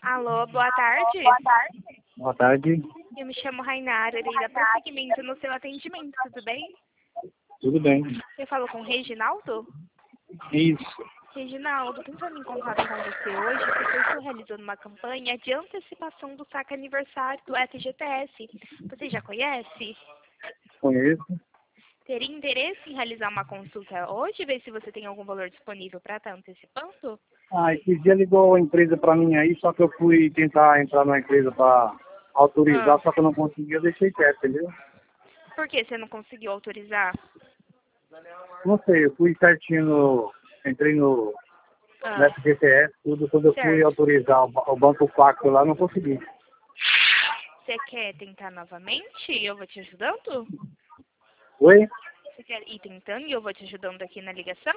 Alô, boa tarde. Boa tarde, Eu me chamo Rainara, irei dar prosseguimento no seu atendimento, tudo bem? tudo bem? Eu falo com o Reginaldo? Isso. Reginaldo, tentando em contato com você hoje, porque eu estou realizando uma campanha de antecipação do saque aniversário do FGTS. Você já conhece? Conheço. Teria interesse em realizar uma consulta hoje, ver se você tem algum valor disponível para estar antecipando? Esse dia ligou a empresa para mim aí, só que eu fui tentar entrar na empresa para autorizar, só que eu não consegui, eu deixei quieto, entendeu? Por que você não conseguiu autorizar? Não sei, eu fui certinho entrei no Ah, FGTS, tudo, quando eu fui certo. autorizar o Banco Facto lá, não consegui. Você quer tentar novamente e eu vou te ajudando? Oi? Você quer ir tentando e eu vou te ajudando aqui na ligação?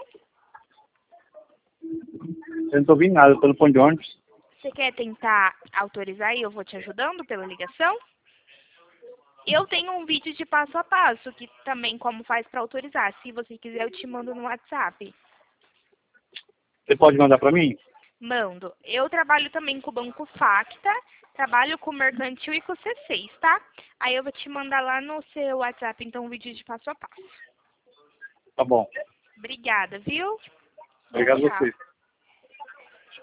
Eu não tô ouvindo nada, eu tô no ponto de ônibus. Você quer tentar autorizar e eu vou te ajudando pela ligação? Eu tenho um vídeo de passo a passo, que também como faz para autorizar. Se você quiser, eu te mando no WhatsApp. Você pode mandar para mim? Mando. Eu trabalho também com o Banco Facta, trabalho com o Mercantil e com o C6, tá? Aí eu vou te mandar lá no seu WhatsApp, então, um vídeo de passo a passo. Tá bom. Obrigada, viu? Obrigado a Tchau. você.